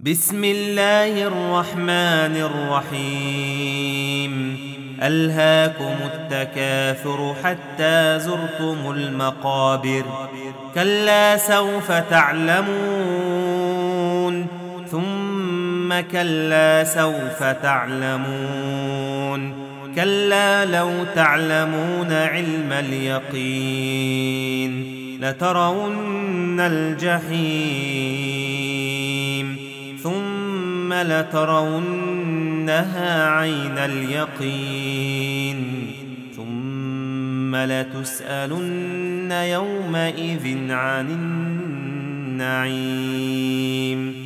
بسم الله الرحمن الرحيم ألهاكم التكاثر حتى زرتم المقابر كلا سوف تعلمون ثم كلا سوف تعلمون كلا لو تعلمون علم اليقين لترون الجحيم ثم لترونها عين اليقين ثم لتسألن يومئذ عن النعيم